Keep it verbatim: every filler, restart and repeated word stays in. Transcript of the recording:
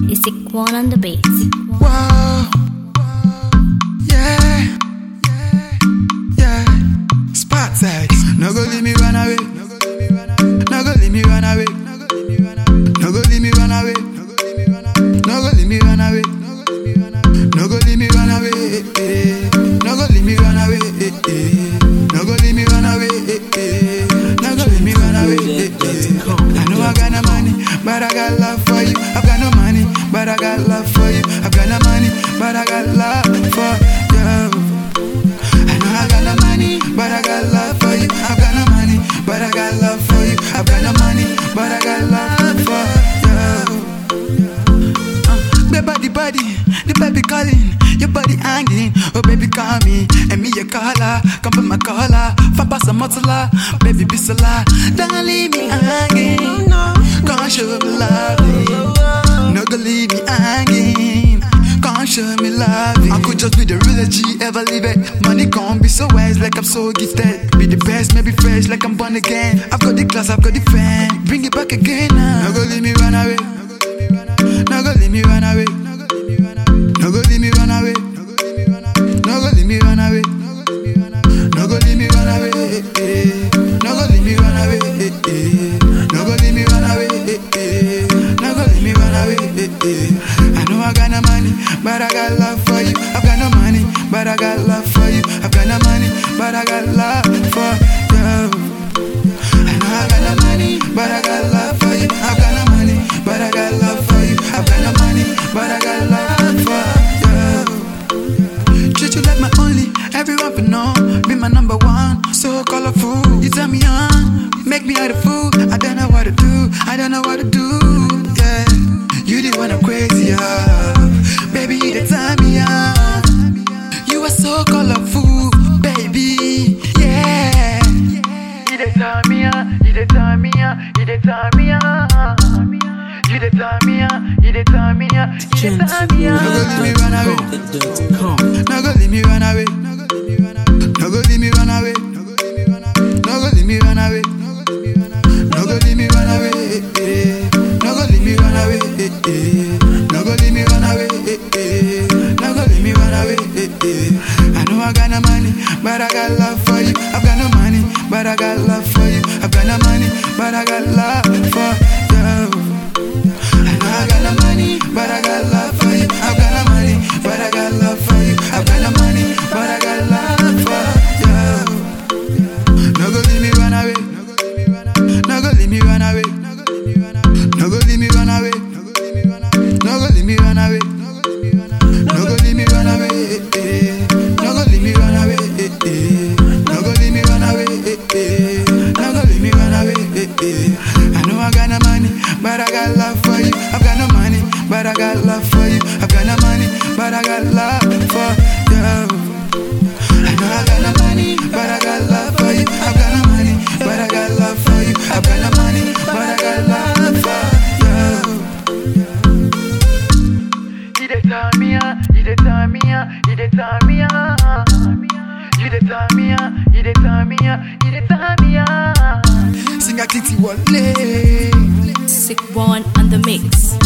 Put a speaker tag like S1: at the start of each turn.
S1: It's sick one on the beat.
S2: Wow, yeah, yeah. Spot size. No go leave me run away. No go leave me run away. No go leave me run away. No go leave me run away. No go leave me run away. No go leave me run away. No go leave me run away. No go leave me run away. I know I got no money, but I got love for you. I've got no money, but I got love for you. I've got no money, but I got love for you. I know I got no money, but I got love for you. I've got no money, but I got love for you. I've got no money, but I got love for you. Uh, the body, body, the baby calling, your body hanging. Oh baby, call me, and me your caller. Come put my collar, Papa some mozzarella, baby be so loud. Don't leave me hanging, can't show me love. No go leave me hanging, can't show me love. I could just be the realest G ever live it. Money can't be so wise like I'm so gifted. Be the best, maybe fresh like I'm born again. I've got the class, I've got the fan. Bring it back again now. No go leave me run away. No go leave me run away. No go leave me run away. No go leave me run away. No go leave me run away. No go leave me run away. No go leave me run away. No go leave me run away. I know I got no money, but I got love for you. I've got no money, but I got love for you. I've got no money, but I got love for you. I know I got no money, but I got love for you. I've got no money, but I got love for you. I've got no money, but I got love for you. Treat you like my only, everyone for know. Be my number one, so colorful. You turn me on, make me out of fool. I don't know what to do, I don't know what to do. Yeah, you the one I'm crazy of. Baby, you the turn me on. You are so colorful, baby. Yeah. You the turn me on, you the turn me on, you the turn me on. You the turn me on, you the turn me on, you the turn me on. No go leave me run away. No go leave me run away. No go leave me run away. No go leave me run away. No go leave me run away. No go leave me run away. No go leave me run away. No go leave me run away. I know I got no money, but I got love for you. I've got no money, but I got love for you. I've got no money, but I got love for you. I know I got no money, but I got love for you. I've got no money, but I got love for you. I've got no money, but I got love for you. No go leave me run away. No go leave me run away. No go leave me run away. No go leave me run away. No go leave me run away. No go leave me run away. No go leave me run away. No go leave me run away. I know I got no money, but I got love for you. I've got no money, but I got love for you. I've got no money, but I got love for you. I know I got no money, but I got love for you. I've got no money, but I got love for you. I've got no money, but I got love for you. You dey turn me on, you dey turn me on, you dey turn me on. You dey turn me on, you dey turn me on, you dey turn me on. Sing a kitty one lay.
S1: Sick one on the mix.